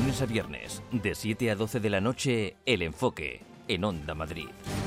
lunes a viernes, de 7 a 12 de la noche, El Enfoque, en Onda Madrid.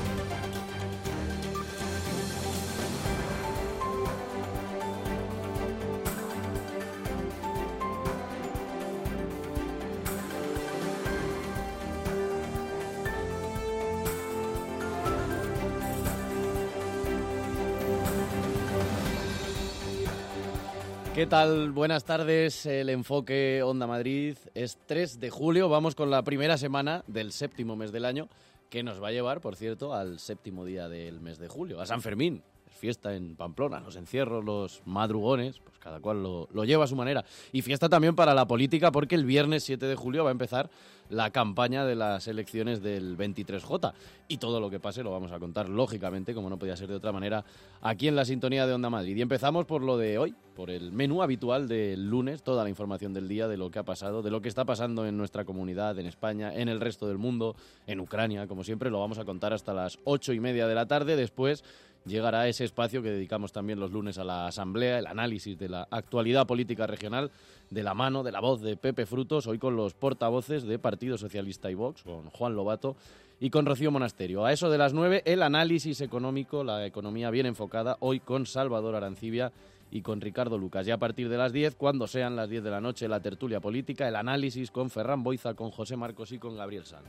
¿Qué tal? Buenas tardes, El Enfoque Onda Madrid. Es 3 de julio, vamos con la primera semana del séptimo mes del año, que nos va a llevar, por cierto, al séptimo día del mes de julio, a San Fermín. Es fiesta en Pamplona, los encierros, los madrugones, pues cada cual lo lleva a su manera. Y fiesta también para la política, porque el viernes 7 de julio va a empezar la campaña de las elecciones del 23J. Y todo lo que pase lo vamos a contar, lógicamente, como no podía ser de otra manera, aquí en la sintonía de Onda Madrid. Y empezamos por lo de hoy, por el menú habitual del lunes, toda la información del día, de lo que ha pasado, de lo que está pasando en nuestra comunidad, en España, en el resto del mundo, en Ucrania, como siempre, lo vamos a contar hasta las 8:30 de la tarde. Después llegará ese espacio que dedicamos también los lunes a la Asamblea, el análisis de la actualidad política regional, de la mano, de la voz de Pepe Frutos, hoy con los portavoces de Partido Socialista y Vox, con Juan Lobato y con Rocío Monasterio. A eso de las 9, el análisis económico, la economía bien enfocada, hoy con Salvador Arancibia y con Ricardo Lucas. Y a partir de las 10, cuando sean las 10 de la noche, la tertulia política, el análisis con Ferran Boiza, con José Marcos y con Gabriel Sanz.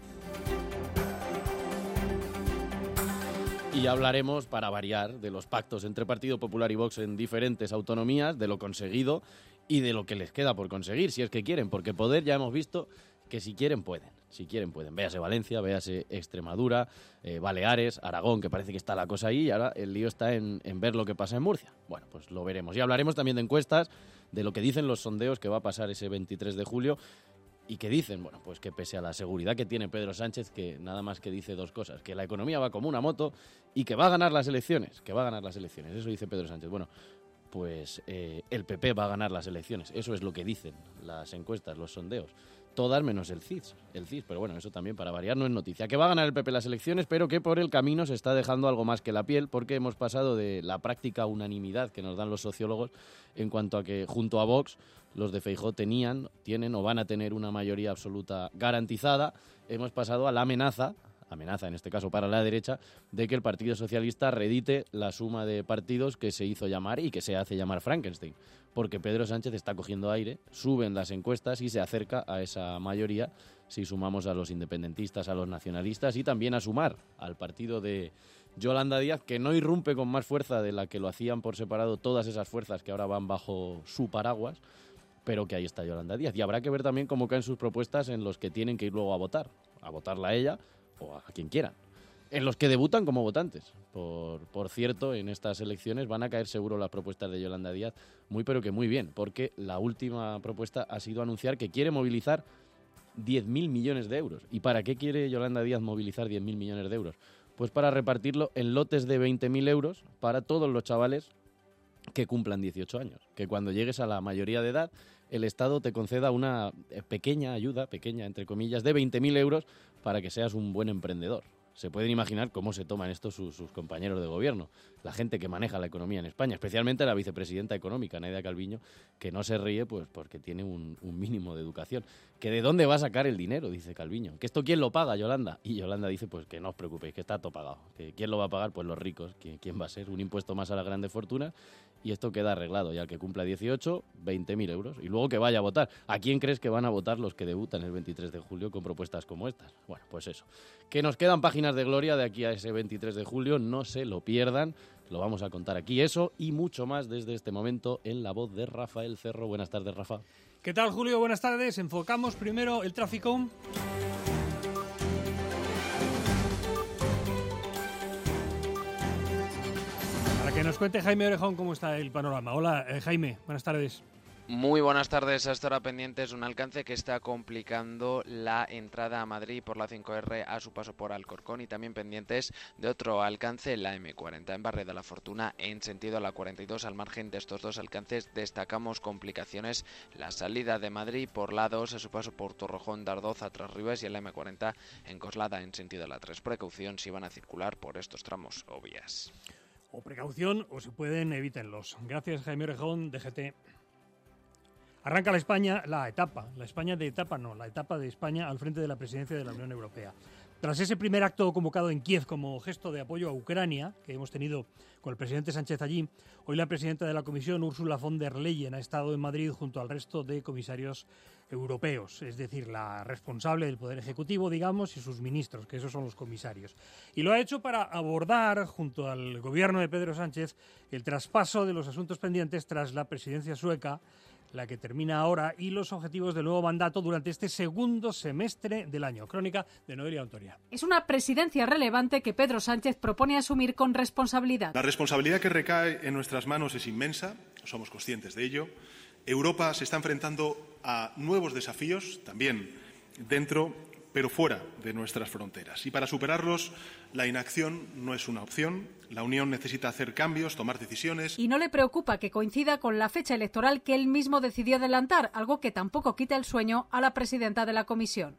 Y hablaremos, para variar, de los pactos entre Partido Popular y Vox en diferentes autonomías, de lo conseguido y de lo que les queda por conseguir, si es que quieren, porque poder ya hemos visto que si quieren pueden. Si quieren pueden. Véase Valencia, véase Extremadura, Baleares, Aragón, que parece que está la cosa ahí, y ahora el lío está en ver lo que pasa en Murcia. Bueno, pues lo veremos. Y hablaremos también de encuestas, de lo que dicen los sondeos que va a pasar ese 23 de julio, y que dicen, bueno, pues que pese a la seguridad que tiene Pedro Sánchez, que nada más que dice dos cosas, que la economía va como una moto y que va a ganar las elecciones, eso dice Pedro Sánchez. Bueno, pues el PP va a ganar las elecciones, eso es lo que dicen las encuestas, los sondeos, todas menos el CIS, pero bueno, eso también para variar no es noticia. Que va a ganar el PP las elecciones, pero que por el camino se está dejando algo más que la piel, porque hemos pasado de la práctica unanimidad que nos dan los sociólogos en cuanto a que junto a Vox los de Feijóo tienen o van a tener una mayoría absoluta garantizada. Hemos pasado a la amenaza en este caso para la derecha, de que el Partido Socialista reedite la suma de partidos que se hizo llamar y que se hace llamar Frankenstein, porque Pedro Sánchez está cogiendo aire, suben las encuestas y se acerca a esa mayoría si sumamos a los independentistas, a los nacionalistas y también a sumar al partido de Yolanda Díaz, que no irrumpe con más fuerza de la que lo hacían por separado todas esas fuerzas que ahora van bajo su paraguas, pero que ahí está Yolanda Díaz. Y habrá que ver también cómo caen sus propuestas en los que tienen que ir luego a votarla a ella o a quien quieran, en los que debutan como votantes. Por cierto, en estas elecciones van a caer seguro las propuestas de Yolanda Díaz, pero que muy bien, porque la última propuesta ha sido anunciar que quiere movilizar 10.000 millones de euros. ¿Y para qué quiere Yolanda Díaz movilizar 10.000 millones de euros? Pues para repartirlo en lotes de 20.000 euros para todos los chavales que cumplan 18 años, que cuando llegues a la mayoría de edad el Estado te conceda una pequeña ayuda, pequeña entre comillas, de 20.000 euros para que seas un buen emprendedor. Se pueden imaginar cómo se toman esto sus compañeros de gobierno, la gente que maneja la economía en España, especialmente la vicepresidenta económica, Nadia Calviño, que no se ríe pues porque tiene un mínimo de educación. ¿Que de dónde va a sacar el dinero?, dice Calviño. ¿Que esto quién lo paga, Yolanda? Y Yolanda dice pues que no os preocupéis, que está todo pagado. ¿Que quién lo va a pagar? Pues los ricos. ¿Quién va a ser? Un impuesto más a las grandes fortunas y esto queda arreglado. Y al que cumpla 18, 20.000 euros. Y luego que vaya a votar. ¿A quién crees que van a votar los que debutan el 23 de julio con propuestas como estas? Bueno, pues eso. Que nos quedan páginas de gloria de aquí a ese 23 de julio, no se lo pierdan, lo vamos a contar aquí, eso y mucho más desde este momento en la voz de Rafael Cerro. Buenas tardes, Rafa. ¿Qué tal, Julio? Buenas tardes. Enfocamos primero el tráfico. Para que nos cuente Jaime Orejón cómo está el panorama. Hola, Jaime, buenas tardes. Muy buenas tardes. A esta hora pendientes un alcance que está complicando la entrada a Madrid por la 5R a su paso por Alcorcón y también pendientes de otro alcance, la M40 en Barrio de la Fortuna en sentido a la 42. Al margen de estos dos alcances destacamos complicaciones la salida de Madrid por la 2 a su paso por Torrejón de Ardoz a Tres Ribes y en la M40 en Coslada en sentido a la 3. Precaución si van a circular por estos tramos o vías. O precaución o si pueden evítenlos. Gracias, Jaime Orejón, DGT. Arranca la etapa de España al frente de la presidencia de la Unión Europea. Tras ese primer acto convocado en Kiev como gesto de apoyo a Ucrania, que hemos tenido con el presidente Sánchez allí, hoy la presidenta de la Comisión, Ursula von der Leyen, ha estado en Madrid junto al resto de comisarios europeos, es decir, la responsable del Poder Ejecutivo, digamos, y sus ministros, que esos son los comisarios. Y lo ha hecho para abordar, junto al gobierno de Pedro Sánchez, el traspaso de los asuntos pendientes tras la presidencia sueca, la que termina ahora, y los objetivos del nuevo mandato durante este segundo semestre del año. Crónica de Noelia Ontoria. Es una presidencia relevante que Pedro Sánchez propone asumir con responsabilidad. La responsabilidad que recae en nuestras manos es inmensa, somos conscientes de ello. Europa se está enfrentando a nuevos desafíos, también dentro, pero fuera de nuestras fronteras. Y para superarlos, la inacción no es una opción. La Unión necesita hacer cambios, tomar decisiones. Y no le preocupa que coincida con la fecha electoral que él mismo decidió adelantar, algo que tampoco quita el sueño a la presidenta de la Comisión.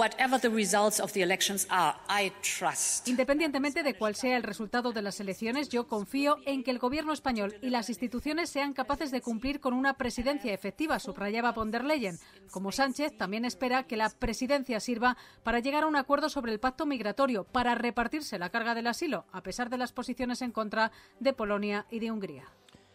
Independientemente de cuál sea el resultado de las elecciones, yo confío en que el Gobierno español y las instituciones sean capaces de cumplir con una presidencia efectiva, subrayaba von der Leyen. Como Sánchez, también espera que la presidencia sirva para llegar a un acuerdo sobre el pacto migratorio, para repartirse la carga del asilo, a pesar de las posiciones en contra de Polonia y de Hungría.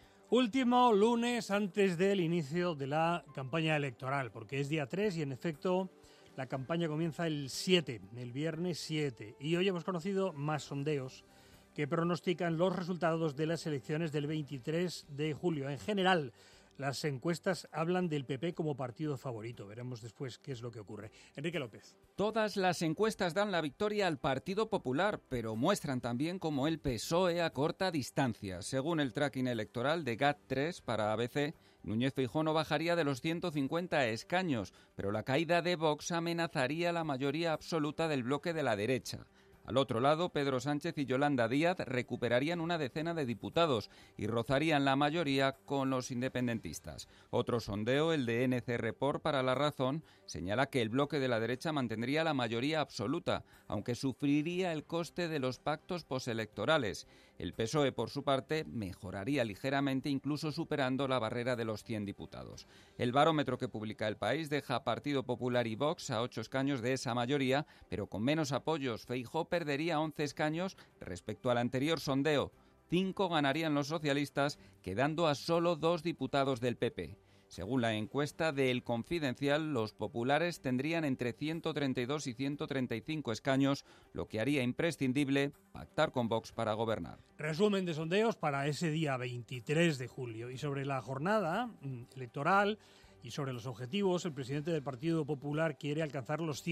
Último lunes antes del inicio de la campaña electoral, porque es día 3 y en efecto la campaña comienza el viernes 7. Y hoy hemos conocido más sondeos que pronostican los resultados de las elecciones del 23 de julio. En general, las encuestas hablan del PP como partido favorito. Veremos después qué es lo que ocurre. Enrique López. Todas las encuestas dan la victoria al Partido Popular, pero muestran también cómo el PSOE acorta distancia. Según el tracking electoral de GAT3 para ABC, Núñez Feijóo no bajaría de los 150 escaños, pero la caída de Vox amenazaría la mayoría absoluta del bloque de la derecha. Al otro lado, Pedro Sánchez y Yolanda Díaz recuperarían una decena de diputados y rozarían la mayoría con los independentistas. Otro sondeo, el de NC Report para La Razón, señala que el bloque de la derecha mantendría la mayoría absoluta, aunque sufriría el coste de los pactos postelectorales. El PSOE, por su parte, mejoraría ligeramente, incluso superando la barrera de los 100 diputados. El barómetro que publica El País deja a Partido Popular y Vox a 8 escaños de esa mayoría, pero con menos apoyos. Feijóo perdería 11 escaños respecto al anterior sondeo. 5 ganarían los socialistas, quedando a solo 2 diputados del PP. Según la encuesta de El Confidencial, los populares tendrían entre 132 y 135 escaños, lo que haría imprescindible pactar con Vox para gobernar. Resumen de sondeos para ese día 23 de julio. Y sobre la jornada electoral y sobre los objetivos, el presidente del Partido Popular quiere alcanzar los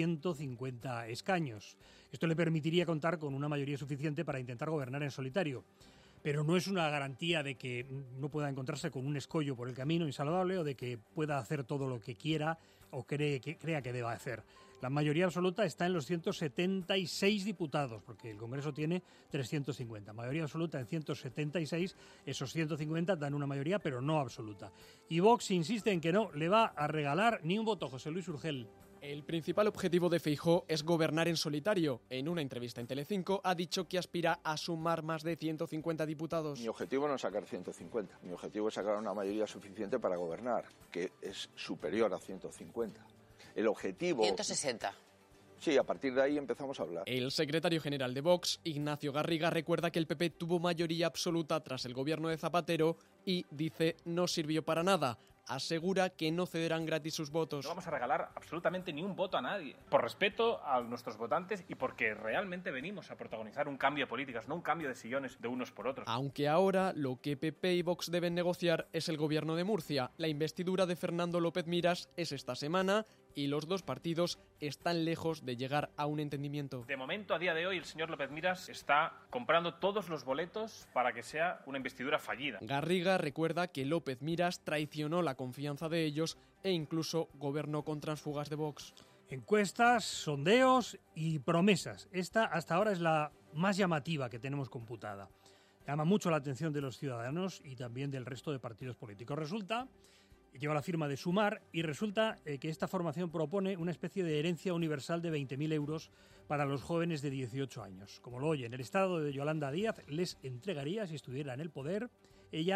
150 escaños. Esto le permitiría contar con una mayoría suficiente para intentar gobernar en solitario. Pero no es una garantía de que no pueda encontrarse con un escollo por el camino insalvable o de que pueda hacer todo lo que quiera o crea que deba hacer. La mayoría absoluta está en los 176 diputados, porque el Congreso tiene 350. Mayoría absoluta en 176, esos 150 dan una mayoría, pero no absoluta. Y Vox insiste en que no le va a regalar ni un voto. José Luis Urgel. El principal objetivo de Feijóo es gobernar en solitario. En una entrevista en Telecinco ha dicho que aspira a sumar más de 150 diputados. Mi objetivo no es sacar 150, mi objetivo es sacar una mayoría suficiente para gobernar, que es superior a 150. El objetivo... 160. Sí, a partir de ahí empezamos a hablar. El secretario general de Vox, Ignacio Garriga, recuerda que el PP tuvo mayoría absoluta tras el gobierno de Zapatero y, dice, no sirvió para nada. Asegura que no cederán gratis sus votos. No vamos a regalar absolutamente ni un voto a nadie, por respeto a nuestros votantes y porque realmente venimos a protagonizar un cambio de políticas, no un cambio de sillones de unos por otros. Aunque ahora lo que PP y Vox deben negociar es el gobierno de Murcia. La investidura de Fernando López Miras es esta semana y los dos partidos están lejos de llegar a un entendimiento. De momento, a día de hoy, el señor López Miras está comprando todos los boletos para que sea una investidura fallida. Garriga recuerda que López Miras traicionó la confianza de ellos e incluso gobernó con tránsfugas de Vox. Encuestas, sondeos y promesas. Esta hasta ahora es la más llamativa que tenemos computada. Llama mucho la atención de los ciudadanos y también del resto de partidos políticos. Lleva la firma de Sumar y resulta que esta formación propone una especie de herencia universal de 20.000 euros para los jóvenes de 18 años. Como lo oyen, el Estado de Yolanda Díaz les entregaría, si estuviera en el poder, ella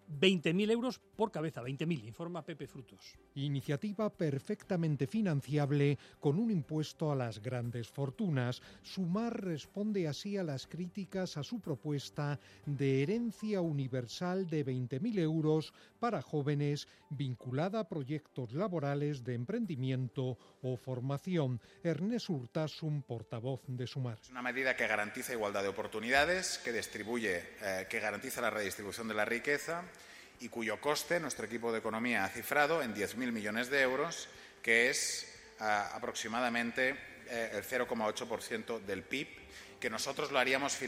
20.000 euros por cabeza, 20.000, informa Pepe Frutos. Iniciativa perfectamente financiable con un impuesto a las grandes fortunas. Sumar responde así a las críticas a su propuesta de herencia universal de 20.000 euros para jóvenes vinculada a proyectos laborales de emprendimiento o formación. Ernest Urtasun, portavoz de Sumar. Es una medida que garantiza igualdad de oportunidades, que garantiza la redistribución de la riqueza y cuyo coste nuestro equipo de economía ha cifrado en 10.000 millones de euros, que es aproximadamente el 0,8% del PIB, que nosotros lo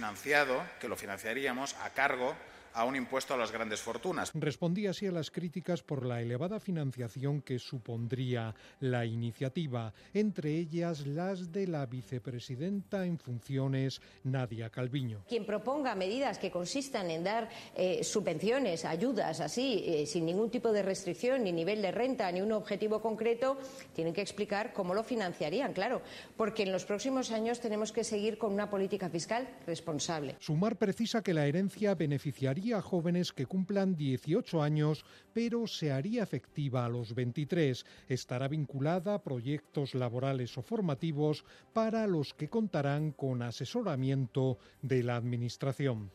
financiaríamos a cargo a un impuesto a las grandes fortunas. Respondía así a las críticas por la elevada financiación que supondría la iniciativa, entre ellas las de la vicepresidenta en funciones, Nadia Calviño. Quien proponga medidas que consistan en dar subvenciones, ayudas, así, sin ningún tipo de restricción, ni nivel de renta, ni un objetivo concreto, tienen que explicar cómo lo financiarían, claro, porque en los próximos años tenemos que seguir con una política fiscal responsable. Sumar precisa que la herencia beneficiaría a jóvenes que cumplan 18 años, pero se haría efectiva a los 23. Estará vinculada a proyectos laborales o formativos para los que contarán con asesoramiento de la Administración.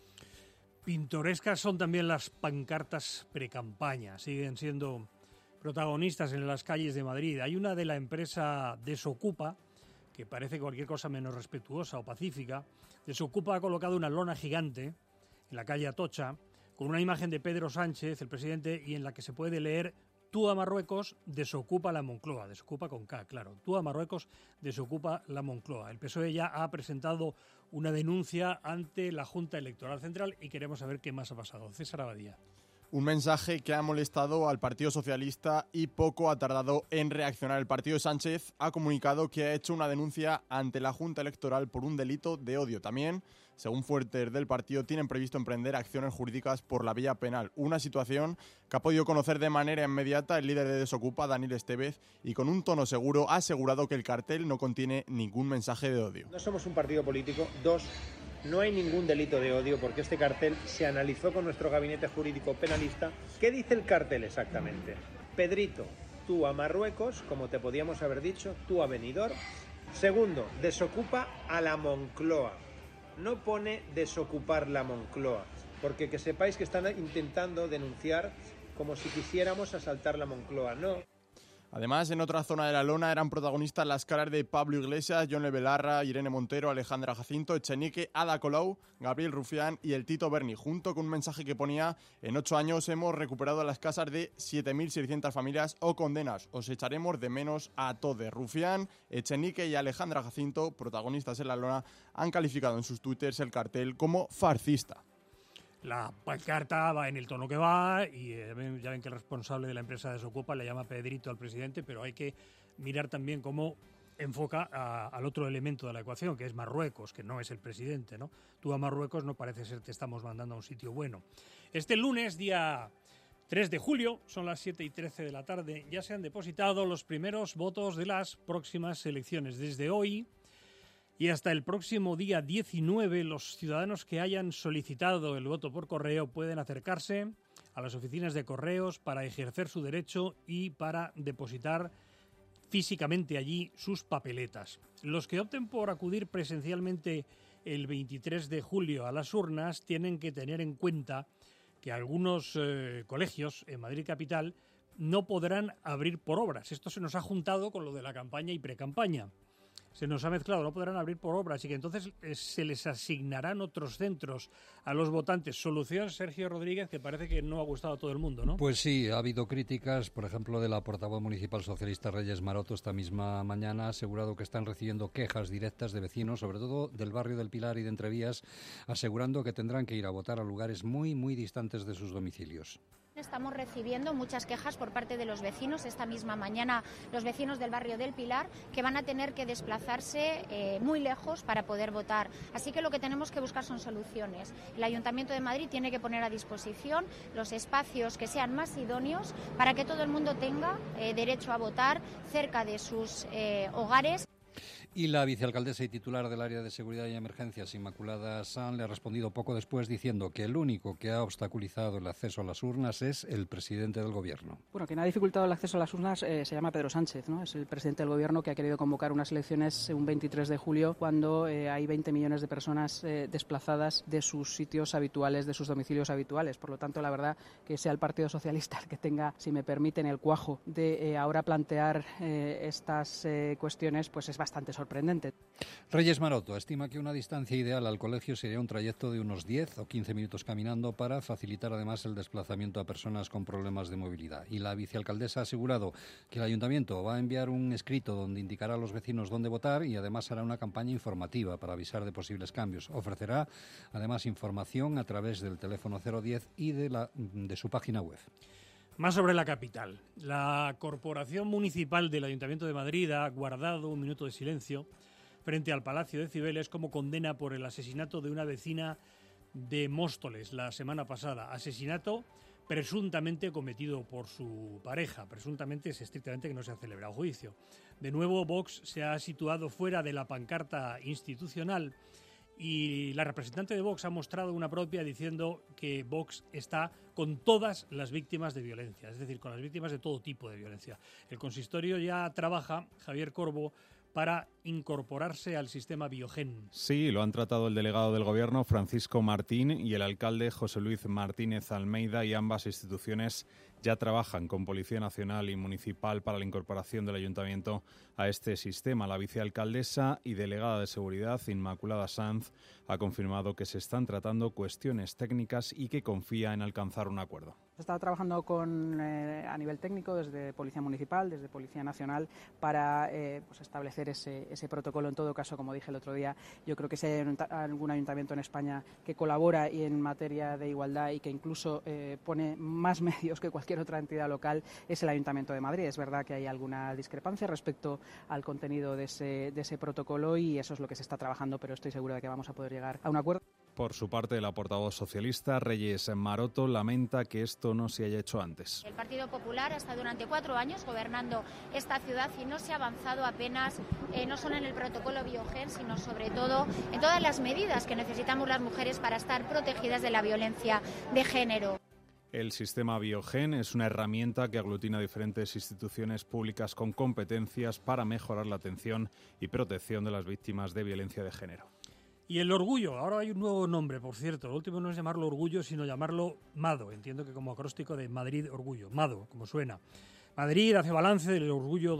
Pintorescas son también las pancartas precampaña. Siguen siendo protagonistas en las calles de Madrid. Hay una de la empresa Desocupa, que parece cualquier cosa menos respetuosa o pacífica. Desocupa ha colocado una lona gigante en la calle Atocha, con una imagen de Pedro Sánchez, el presidente, y en la que se puede leer: tú a Marruecos, desocupa la Moncloa. Desocupa con K, claro. Tú a Marruecos, desocupa la Moncloa. El PSOE ya ha presentado una denuncia ante la Junta Electoral Central y queremos saber qué más ha pasado. César Abadía. Un mensaje que ha molestado al Partido Socialista y poco ha tardado en reaccionar. El partido de Sánchez ha comunicado que ha hecho una denuncia ante la Junta Electoral por un delito de odio. También, según fuentes del partido, tienen previsto emprender acciones jurídicas por la vía penal. Una situación que ha podido conocer de manera inmediata el líder de Desocupa, Daniel Estevez, y con un tono seguro ha asegurado que el cartel no contiene ningún mensaje de odio. No somos un partido político. Dos, no hay ningún delito de odio porque este cartel se analizó con nuestro gabinete jurídico penalista. ¿Qué dice el cartel exactamente? Pedrito, tú a Marruecos, como te podíamos haber dicho, tú a Benidorm. Segundo, desocupa a la Moncloa. No pone desocupar la Moncloa, porque que sepáis que están intentando denunciar como si quisiéramos asaltar la Moncloa. No. Además, en otra zona de la lona eran protagonistas las caras de Pablo Iglesias, Yone Belarra, Irene Montero, Alejandra Jacinto, Echenique, Ada Colau, Gabriel Rufián y el Tito Berni, junto con un mensaje que ponía: en 8 años hemos recuperado las casas de 7.600 familias o condenas, os echaremos de menos a todos. Rufián, Echenique y Alejandra Jacinto, protagonistas en la lona, han calificado en sus twitters el cartel como fascista. La pancarta va en el tono que va y ya ven que el responsable de la empresa Desocupa le llama Pedrito al presidente, pero hay que mirar también cómo enfoca al otro elemento de la ecuación, que es Marruecos, que no es el presidente, ¿no? Tú a Marruecos no parece ser que estamos mandando a un sitio bueno. Este lunes, día 3 de julio, son las 7:13 de la tarde, ya se han depositado los primeros votos de las próximas elecciones. Desde hoy y hasta el próximo día 19, los ciudadanos que hayan solicitado el voto por correo pueden acercarse a las oficinas de correos para ejercer su derecho y para depositar físicamente allí sus papeletas. Los que opten por acudir presencialmente el 23 de julio a las urnas tienen que tener en cuenta que algunos colegios en Madrid capital no podrán abrir por obras. Esto se nos ha juntado con lo de la campaña y precampaña. Se nos ha mezclado, no podrán abrir por obras y que entonces se les asignarán otros centros a los votantes. Solución, Sergio Rodríguez, que parece que no ha gustado a todo el mundo, ¿no? Pues sí, ha habido críticas, por ejemplo, de la portavoz municipal socialista Reyes Maroto esta misma mañana. Ha asegurado que están recibiendo quejas directas de vecinos, sobre todo del barrio del Pilar y de Entrevías, asegurando que tendrán que ir a votar a lugares muy, muy distantes de sus domicilios. Estamos recibiendo muchas quejas por parte de los vecinos. Esta misma mañana los vecinos del barrio del Pilar que van a tener que desplazarse muy lejos para poder votar. Así que lo que tenemos que buscar son soluciones. El Ayuntamiento de Madrid tiene que poner a disposición los espacios que sean más idóneos para que todo el mundo tenga derecho a votar cerca de sus hogares. Y la vicealcaldesa y titular del área de seguridad y emergencias, Inmaculada Sanz, le ha respondido poco después diciendo que el único que ha obstaculizado el acceso a las urnas es el presidente del gobierno. Bueno, quien ha dificultado el acceso a las urnas se llama Pedro Sánchez, ¿no? Es el presidente del gobierno que ha querido convocar unas elecciones un 23 de julio cuando hay 20 millones de personas desplazadas de sus sitios habituales, de sus domicilios habituales. Por lo tanto, la verdad que sea el Partido Socialista el que tenga, si me permiten, el cuajo de ahora plantear estas cuestiones, pues es bastante sorprendente. Reyes Maroto estima que una distancia ideal al colegio sería un trayecto de unos 10 o 15 minutos caminando para facilitar además el desplazamiento a personas con problemas de movilidad. Y la vicealcaldesa ha asegurado que el ayuntamiento va a enviar un escrito donde indicará a los vecinos dónde votar y además hará una campaña informativa para avisar de posibles cambios. Ofrecerá además información a través del teléfono 010 y de su página web. Más sobre la capital. La Corporación Municipal del Ayuntamiento de Madrid ha guardado un minuto de silencio frente al Palacio de Cibeles como condena por el asesinato de una vecina de Móstoles la semana pasada. Asesinato presuntamente cometido por su pareja. Presuntamente es estrictamente que no se ha celebrado juicio. De nuevo, Vox se ha situado fuera de la pancarta institucional y la representante de Vox ha mostrado una propia diciendo que Vox está con todas las víctimas de violencia, es decir, con las víctimas de todo tipo de violencia. El consistorio ya trabaja, Javier Corbo, para incorporarse al sistema Biogen. Sí, lo han tratado el delegado del Gobierno, Francisco Martín, y el alcalde, José Luis Martínez Almeida, y ambas instituciones ya trabajan con Policía Nacional y Municipal para la incorporación del Ayuntamiento a este sistema. La vicealcaldesa y delegada de Seguridad, Inmaculada Sanz, ha confirmado que se están tratando cuestiones técnicas y que confía en alcanzar un acuerdo. Se está trabajando a nivel técnico desde Policía Municipal, desde Policía Nacional, para establecer ese protocolo. En todo caso, como dije el otro día, yo creo que si hay algún ayuntamiento en España que colabora en materia de igualdad y que incluso pone más medios que cualquier otra entidad local, es el Ayuntamiento de Madrid. Es verdad que hay alguna discrepancia respecto al contenido de ese protocolo y eso es lo que se está trabajando, pero estoy segura de que vamos a poder llegar a un acuerdo. Por su parte, la portavoz socialista, Reyes Maroto, lamenta que esto no se haya hecho antes. El Partido Popular ha estado durante 4 años gobernando esta ciudad y no se ha avanzado apenas, no solo en el protocolo Biogen, sino sobre todo en todas las medidas que necesitamos las mujeres para estar protegidas de la violencia de género. El sistema Biogen es una herramienta que aglutina diferentes instituciones públicas con competencias para mejorar la atención y protección de las víctimas de violencia de género. Y el orgullo, ahora hay un nuevo nombre, por cierto. Lo último no es llamarlo orgullo, sino llamarlo MADO. Entiendo que como acróstico de Madrid Orgullo. MADO, como suena. Madrid hace balance del Orgullo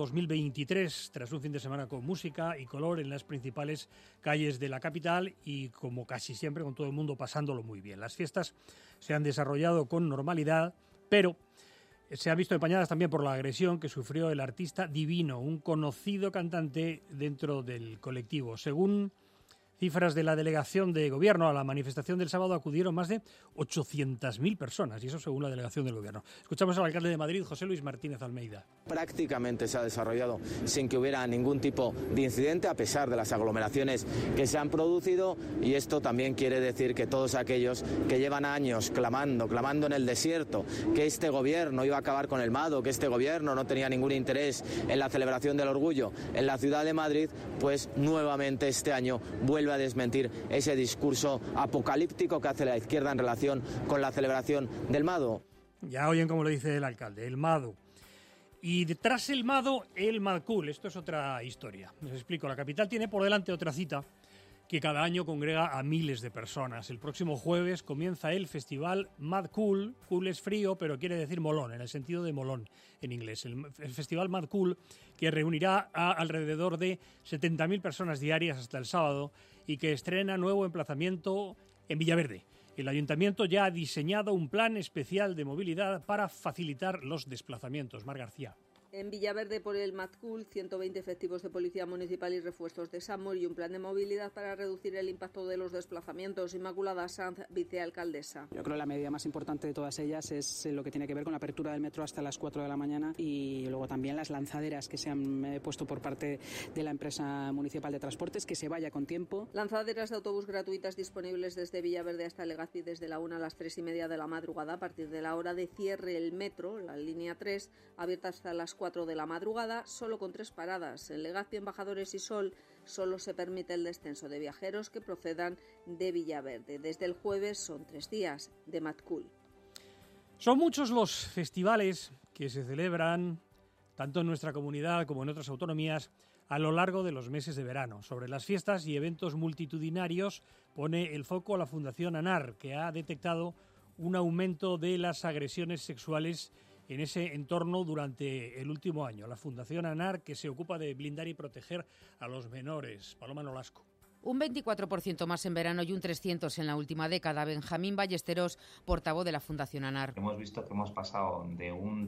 2023 tras un fin de semana con música y color en las principales calles de la capital y, como casi siempre, con todo el mundo pasándolo muy bien. Las fiestas se han desarrollado con normalidad, pero se han visto empañadas también por la agresión que sufrió el artista Divino, un conocido cantante dentro del colectivo. Según cifras de la delegación de gobierno, a la manifestación del sábado acudieron más de 800.000 personas, y eso según la delegación del gobierno. Escuchamos al alcalde de Madrid, José Luis Martínez Almeida. Prácticamente se ha desarrollado sin que hubiera ningún tipo de incidente, a pesar de las aglomeraciones que se han producido, y esto también quiere decir que todos aquellos que llevan años clamando en el desierto que este gobierno iba a acabar con el MADO, que este gobierno no tenía ningún interés en la celebración del orgullo en la ciudad de Madrid, pues nuevamente este año vuelve a desmentir ese discurso apocalíptico que hace la izquierda en relación con la celebración del MADO. Ya oyen como lo dice el alcalde, el MADO. Y detrás del MADO, el MadCool. Esto es otra historia. Les explico, la capital tiene por delante otra cita que cada año congrega a miles de personas. El próximo jueves comienza el festival MadCool. Cool es frío, pero quiere decir molón, en el sentido de molón en inglés. El festival MadCool, que reunirá a alrededor de 70.000 personas diarias hasta el sábado y que estrena nuevo emplazamiento en Villaverde. El ayuntamiento ya ha diseñado un plan especial de movilidad para facilitar los desplazamientos. Mar García. En Villaverde, por el MadCool, 120 efectivos de policía municipal y refuerzos de SAMUR y un plan de movilidad para reducir el impacto de los desplazamientos. Inmaculada Sanz, vicealcaldesa. Yo creo que la medida más importante de todas ellas es lo que tiene que ver con la apertura del metro hasta las 4 de la mañana y luego también las lanzaderas que se han puesto por parte de la empresa municipal de transportes, que se vaya con tiempo. Lanzaderas de autobús gratuitas disponibles desde Villaverde hasta Legazpi desde la 1 a las 3:30 de la madrugada. A partir de la hora de cierre, el metro, la línea 3, abierta hasta las 4 de la madrugada, solo con 3 paradas. En Legazpi, Embajadores y Sol solo se permite el descenso de viajeros que procedan de Villaverde. Desde el jueves son 3 días de Matkul. Son muchos los festivales que se celebran, tanto en nuestra comunidad como en otras autonomías, a lo largo de los meses de verano. Sobre las fiestas y eventos multitudinarios pone el foco la Fundación ANAR, que ha detectado un aumento de las agresiones sexuales en ese entorno durante el último año. La Fundación ANAR, que se ocupa de blindar y proteger a los menores. Paloma Nolasco. Un 24% más en verano y un 300% en la última década. Benjamín Ballesteros, portavoz de la Fundación ANAR. Hemos visto que hemos pasado de un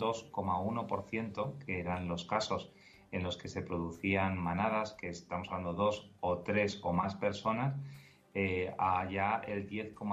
2,1%, que eran los casos en los que se producían manadas, que estamos hablando 2 o 3 o más personas, a ya el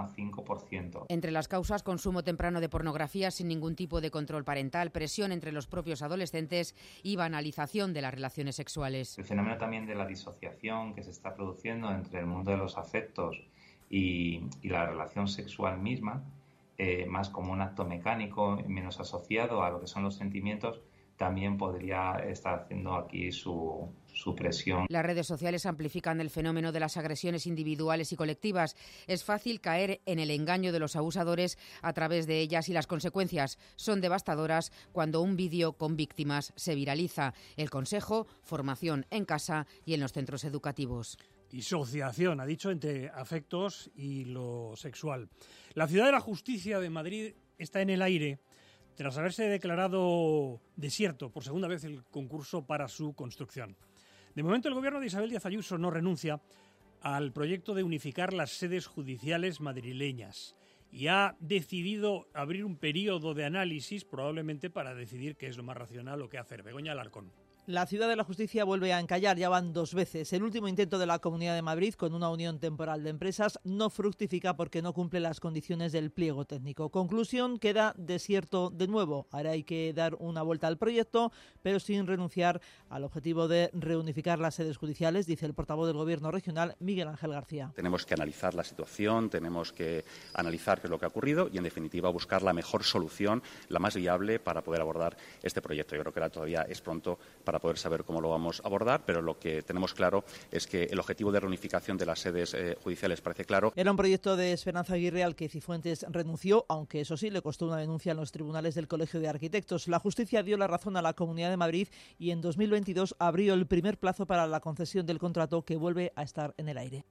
10,5%. Entre las causas, consumo temprano de pornografía sin ningún tipo de control parental, presión entre los propios adolescentes y banalización de las relaciones sexuales. El fenómeno también de la disociación que se está produciendo entre el mundo de los afectos y la relación sexual misma, más como un acto mecánico, menos asociado a lo que son los sentimientos, también podría estar haciendo aquí su presión. Las redes sociales amplifican el fenómeno de las agresiones individuales y colectivas. Es fácil caer en el engaño de los abusadores a través de ellas y las consecuencias son devastadoras cuando un vídeo con víctimas se viraliza. El consejo, formación en casa y en los centros educativos. Disociación, ha dicho, entre afectos y lo sexual. La Ciudad de la Justicia de Madrid está en el aire tras haberse declarado desierto por segunda vez el concurso para su construcción. De momento, el gobierno de Isabel Díaz Ayuso no renuncia al proyecto de unificar las sedes judiciales madrileñas y ha decidido abrir un periodo de análisis, probablemente para decidir qué es lo más racional o qué hacer. Begoña Alarcón. La Ciudad de la Justicia vuelve a encallar, ya van 2 veces. El último intento de la Comunidad de Madrid con una unión temporal de empresas no fructifica porque no cumple las condiciones del pliego técnico. Conclusión, queda desierto de nuevo. Ahora hay que dar una vuelta al proyecto, pero sin renunciar al objetivo de reunificar las sedes judiciales, dice el portavoz del Gobierno regional, Miguel Ángel García. Tenemos que analizar la situación, tenemos que analizar qué es lo que ha ocurrido y, en definitiva, buscar la mejor solución, la más viable para poder abordar este proyecto. Yo creo que ahora todavía es pronto para poder saber cómo lo vamos a abordar, pero lo que tenemos claro es que el objetivo de reunificación de las sedes judiciales parece claro. Era un proyecto de Esperanza Aguirre al que Cifuentes renunció, aunque eso sí le costó una denuncia en los tribunales del Colegio de Arquitectos. La justicia dio la razón a la Comunidad de Madrid y en 2022 abrió el primer plazo para la concesión del contrato, que vuelve a estar en el aire.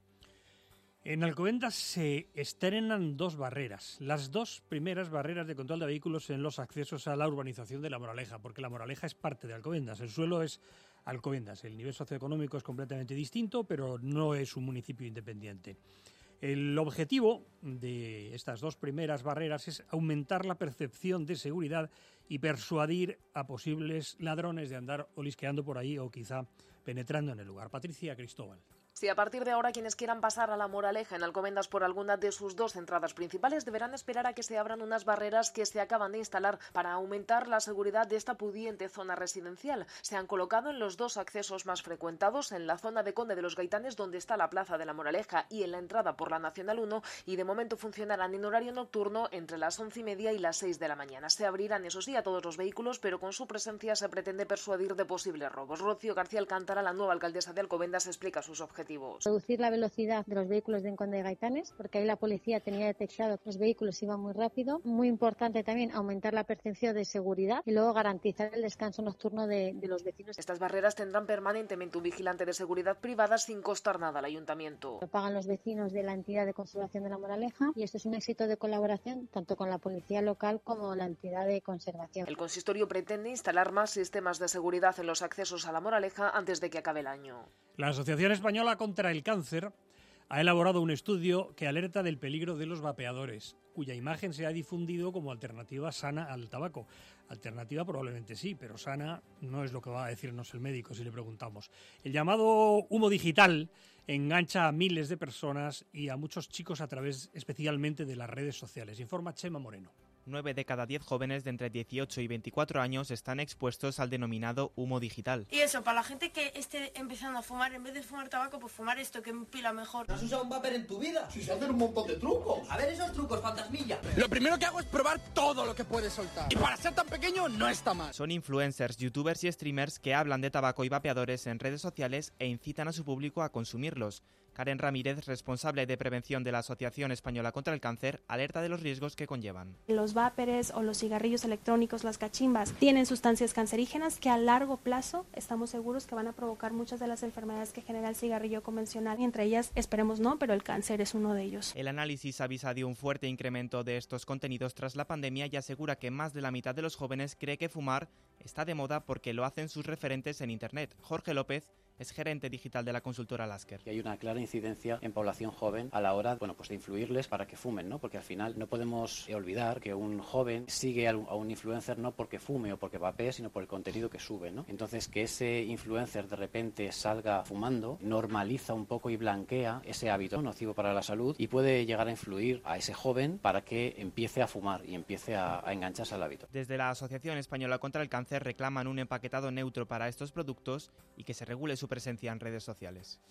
En Alcobendas se estrenan 2 barreras, las 2 primeras barreras de control de vehículos en los accesos a la urbanización de La Moraleja, porque La Moraleja es parte de Alcobendas, el suelo es Alcobendas, el nivel socioeconómico es completamente distinto, pero no es un municipio independiente. El objetivo de estas 2 primeras barreras es aumentar la percepción de seguridad y persuadir a posibles ladrones de andar olisqueando por ahí o quizá penetrando en el lugar. Patricia Cristóbal. Si a partir de ahora quienes quieran pasar a La Moraleja en Alcobendas por alguna de sus 2 entradas principales deberán esperar a que se abran unas barreras que se acaban de instalar para aumentar la seguridad de esta pudiente zona residencial. Se han colocado en los 2 accesos más frecuentados, en la zona de Conde de los Gaitanes, donde está la plaza de La Moraleja, y en la entrada por la Nacional 1, y de momento funcionarán en horario nocturno entre las 11:30 y las 6 de la mañana. Se abrirán, eso sí, a todos los vehículos, pero con su presencia se pretende persuadir de posibles robos. Rocío García Alcántara, la nueva alcaldesa de Alcobendas, explica sus objetivos. Reducir la velocidad de los vehículos de Conde de Gaitanes, porque ahí la policía tenía detectado que los vehículos iban muy rápido. Muy importante también aumentar la percepción de seguridad y luego garantizar el descanso nocturno de los vecinos. Estas barreras tendrán permanentemente un vigilante de seguridad privada sin costar nada al ayuntamiento. Lo pagan los vecinos de la entidad de conservación de La Moraleja y esto es un éxito de colaboración tanto con la policía local como la entidad de conservación. El consistorio pretende instalar más sistemas de seguridad en los accesos a La Moraleja antes de que acabe el año. La Asociación Española contra el Cáncer ha elaborado un estudio que alerta del peligro de los vapeadores, cuya imagen se ha difundido como alternativa sana al tabaco. Alternativa probablemente sí, pero sana no es lo que va a decirnos el médico si le preguntamos. El llamado humo digital engancha a miles de personas y a muchos chicos a través especialmente de las redes sociales. Informa Chema Moreno. 9 de cada 10 jóvenes de entre 18 y 24 años están expuestos al denominado humo digital. Y eso, para la gente que esté empezando a fumar, en vez de fumar tabaco, pues fumar esto que empila mejor. ¿No has usado un vapor en tu vida? Si se hacen un montón de trucos. A ver esos trucos, fantasmilla. Lo primero que hago es probar todo lo que puedes soltar. Y para ser tan pequeño no está mal. Son influencers, youtubers y streamers que hablan de tabaco y vapeadores en redes sociales e incitan a su público a consumirlos. Karen Ramírez, responsable de prevención de la Asociación Española contra el Cáncer, alerta de los riesgos que conllevan. Los váperes o los cigarrillos electrónicos, las cachimbas, tienen sustancias cancerígenas que a largo plazo estamos seguros que van a provocar muchas de las enfermedades que genera el cigarrillo convencional, y entre ellas, esperemos no, pero el cáncer es uno de ellos. El análisis avisa de un fuerte incremento de estos contenidos tras la pandemia y asegura que más de la mitad de los jóvenes cree que fumar está de moda porque lo hacen sus referentes en Internet. Jorge López es gerente digital de la consultora Lasker. Hay una clara incidencia en población joven a la hora, de influirles para que fumen, ¿no? Porque al final no podemos olvidar que un joven sigue a un influencer no porque fume o porque vapee, sino por el contenido que sube, ¿no? Entonces, que ese influencer de repente salga fumando normaliza un poco y blanquea ese hábito nocivo para la salud y puede llegar a influir a ese joven para que empiece a fumar y empiece a engancharse al hábito. Desde la Asociación Española contra el Cáncer reclaman un empaquetado neutro para estos productos y que se regule su presencia en redes sociales.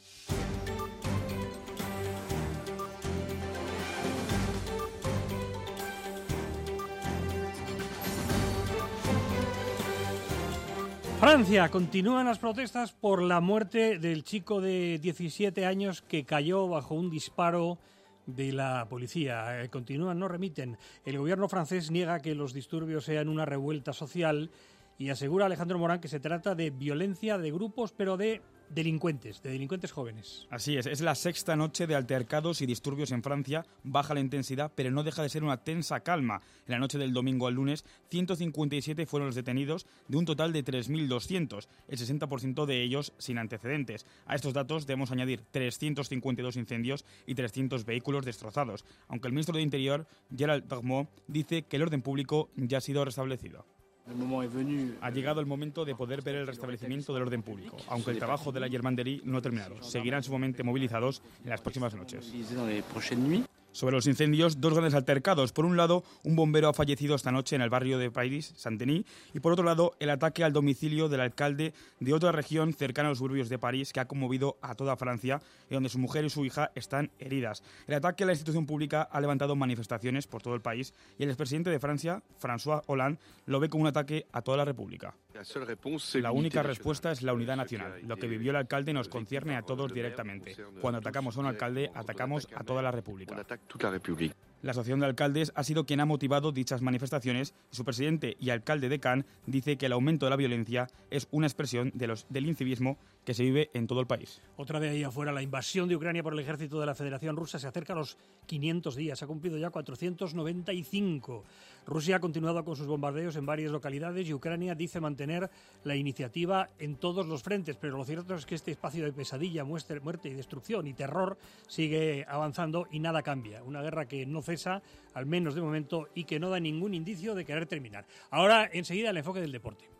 Francia, continúan las protestas por la muerte del chico de 17 años que cayó bajo un disparo de la policía. Continúan, no remiten. El gobierno francés niega que los disturbios sean una revuelta social y asegura Alejandro Morán que se trata de violencia de grupos, pero de delincuentes jóvenes. Así es la sexta noche de altercados y disturbios en Francia. Baja la intensidad, pero no deja de ser una tensa calma. En la noche del domingo al lunes, 157 fueron los detenidos, de un total de 3.200, el 60% de ellos sin antecedentes. A estos datos debemos añadir 352 incendios y 300 vehículos destrozados, aunque el ministro de Interior, Gérald Darmanin, dice que el orden público ya ha sido restablecido. Ha llegado el momento de poder ver el restablecimiento del orden público, aunque el trabajo de la Gendarmerie no ha terminado. Seguirán sumamente movilizados en las próximas noches. Sobre los incendios, dos grandes altercados. Por un lado, un bombero ha fallecido esta noche en el barrio de París, Saint-Denis, y por otro lado, el ataque al domicilio del alcalde de otra región cercana a los suburbios de París que ha conmovido a toda Francia y donde su mujer y su hija están heridas. El ataque a la institución pública ha levantado manifestaciones por todo el país y el expresidente de Francia, François Hollande, lo ve como un ataque a toda la República. La única respuesta es la unidad nacional. Lo que vivió el alcalde nos concierne a todos directamente. Cuando atacamos a un alcalde, atacamos a toda la República. La Asociación de Alcaldes ha sido quien ha motivado dichas manifestaciones y su presidente y alcalde de Cannes dice que el aumento de la violencia es una expresión del incivismo que se vive en todo el país. Otra de ahí afuera, la invasión de Ucrania por el ejército de la Federación Rusa se acerca a los 500 días, ha cumplido ya 495. Rusia ha continuado con sus bombardeos en varias localidades y Ucrania dice mantener la iniciativa en todos los frentes, pero lo cierto es que este espacio de pesadilla, muerte y destrucción y terror sigue avanzando y nada cambia. Una guerra que no cesa, al menos de momento, y que no da ningún indicio de querer terminar. Ahora, enseguida, el enfoque del deporte.